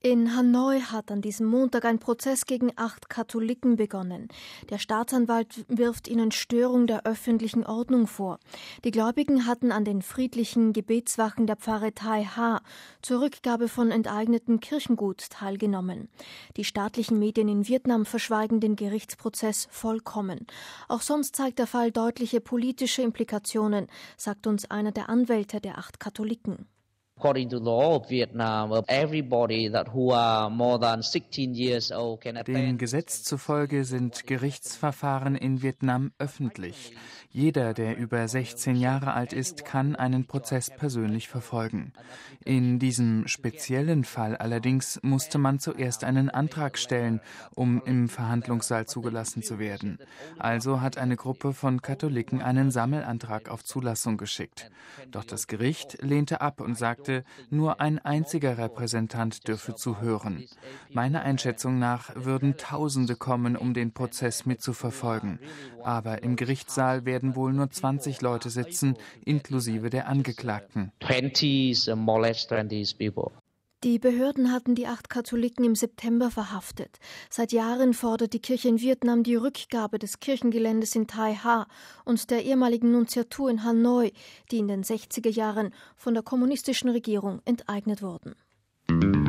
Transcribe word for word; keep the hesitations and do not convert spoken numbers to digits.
In Hanoi hat an diesem Montag ein Prozess gegen acht Katholiken begonnen. Der Staatsanwalt wirft ihnen Störung der öffentlichen Ordnung vor. Die Gläubigen hatten an den friedlichen Gebetswachen der Pfarre Tai Ha zur Rückgabe von enteignetem Kirchengut teilgenommen. Die staatlichen Medien in Vietnam verschweigen den Gerichtsprozess vollkommen. Auch sonst zeigt der Fall deutliche politische Implikationen, sagt uns einer der Anwälte der acht Katholiken. According to the law of Vietnam, everybody that who are more than sixteen years old can attend. Dem Gesetz zufolge sind Gerichtsverfahren in Vietnam öffentlich. Jeder, der über sechzehn Jahre alt ist, kann einen Prozess persönlich verfolgen. In diesem speziellen Fall allerdings musste man zuerst einen Antrag stellen, um im Verhandlungssaal zugelassen zu werden. Also hat eine Gruppe von Katholiken einen Sammelantrag auf Zulassung geschickt. Doch das Gericht lehnte ab und sagte, nur ein einziger Repräsentant dürfe zuhören. Meiner Einschätzung nach würden Tausende kommen, um den Prozess mitzuverfolgen. Aber im Gerichtssaal werden wohl nur zwanzig Leute sitzen, inklusive der Angeklagten. Die Behörden hatten die acht Katholiken im September verhaftet. Seit Jahren fordert die Kirche in Vietnam die Rückgabe des Kirchengeländes in Tai Ha und der ehemaligen Nunziatur in Hanoi, die in den sechziger Jahren von der kommunistischen Regierung enteignet wurden.